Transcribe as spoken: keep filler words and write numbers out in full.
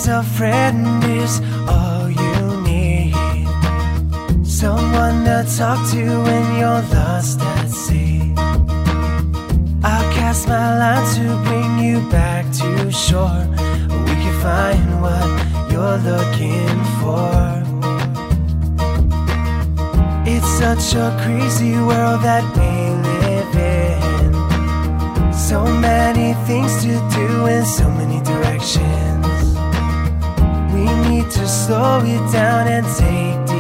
Sometimes a friend is all you need, someone to talk to when you're lost at sea. I'll cast my line to bring you back to shore. We can find what you're looking for. It's such a crazy world that we live in, so many things to do in so many directions. We need to slow it down and take deep